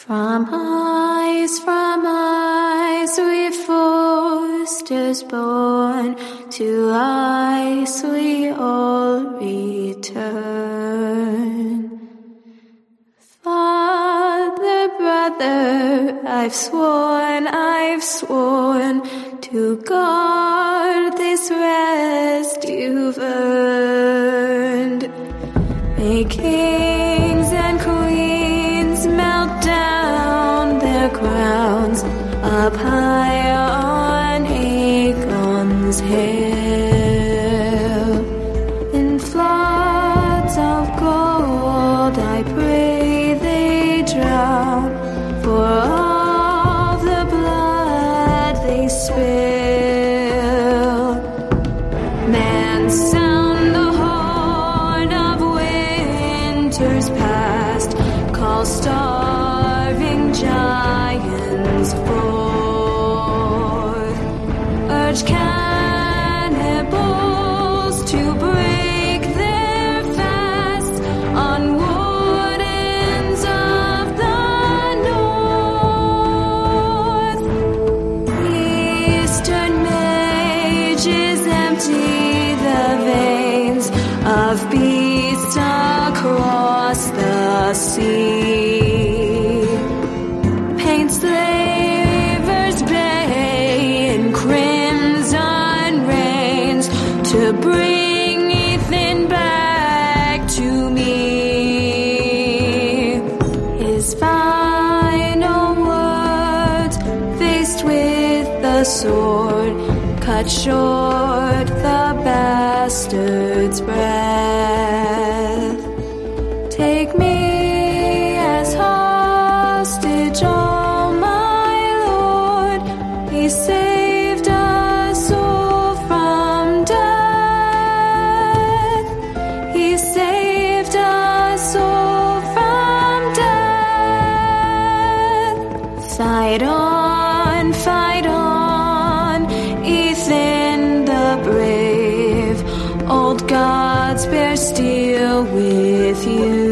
From ice we foresters born, to ice we all return. Father, brother, I've sworn to guard this rest you've earned. May kings and queens melt down their crowns up high on Aegon's hill. In floods of gold I pray they drown, for all the blood they spill. Man, sound the horn of winter's past, call starving giants forth, urge cannibals to break their fasts on wardens of the north. Eastern mages empty the veins of beasts across the sea, paint slavers bay in crimson rains to bring Ethan back to me. His final words, faced with the sword, cut short the bastard's breath. Take me as hostage, oh my Lord. He saved us all from death. He saved us all from death. Fight on, Ethan the brave. Old gods bear steel with you.